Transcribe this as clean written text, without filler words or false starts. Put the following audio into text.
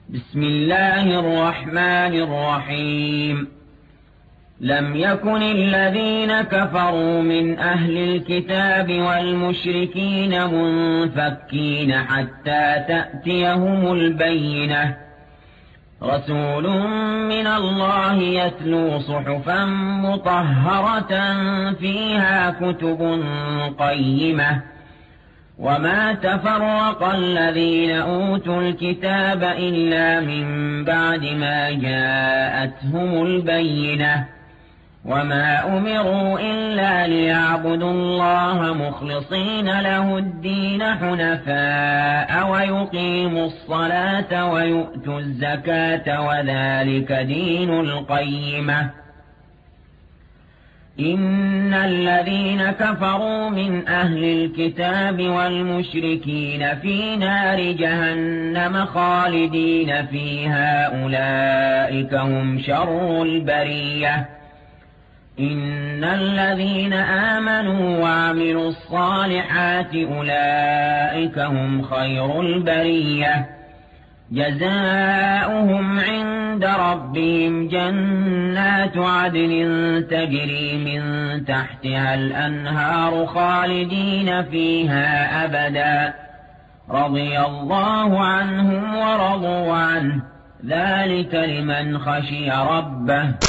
بسم الله الرحمن الرحيم. لم يكن الذين كفروا من أهل الكتاب والمشركين منفكين حتى تأتيهم البينة. رسول من الله يتلو صحفا مطهرة فيها كتب قيمة. وما تفرق الذين أوتوا الكتاب إلا من بعد ما جاءتهم البينة. وما أمروا إلا ليعبدوا الله مخلصين له الدين حنفاء ويقيموا الصلاة ويؤتوا الزكاة وذلك دين القيمة. إن الذين كفروا من أهل الكتاب والمشركين في نار جهنم خالدين فيها أولئك هم شر البرية. إن الذين آمنوا وعملوا الصالحات أولئك هم خير البرية. جزاؤهم عند ربهم جنات عدن تجري من تحتها الأنهار خالدين فيها أبدا. رضي الله عنهم ورضوا عنه ذلك لمن خشي ربه.